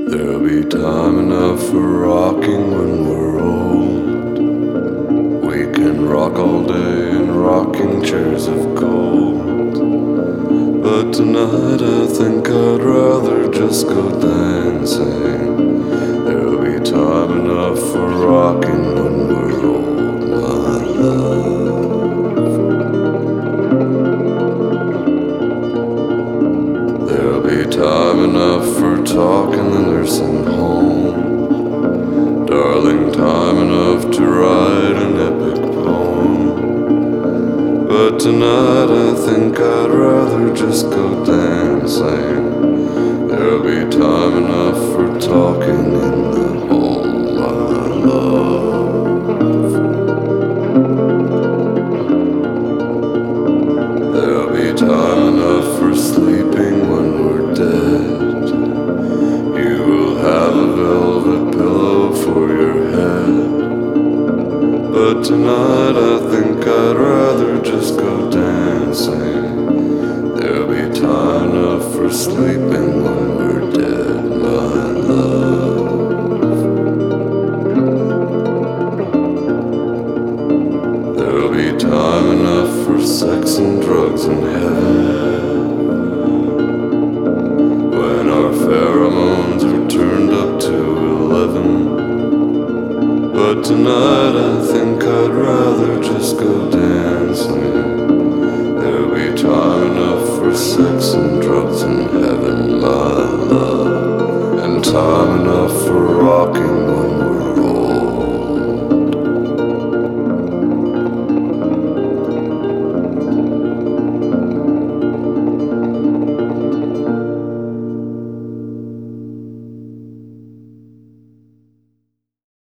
There'll be time enough for rocking when we're old. We can rock all day in rocking chairs of gold. But tonight I think I'd rather just go dancing. There'll be time enough for rocking when we're old, my love. There'll be time enough for talking in the nursing home. Darling, time enough to write an epic poem. But tonight I think I'd rather just go dancing. There'll be time enough for talking in the home, my love. There'll be time enough for sleeping when we're dead. You will have a velvet pillow for your head. But tonight I think I'd rather just go dancing. There'll be time enough for sleeping when we're dead, my love. There'll be time enough for sex and drugs in heaven, when our pheromones are turned up to 11. But tonight I think I'd rather just go dancing. There'll be time enough for sex and drugs in heaven, my love.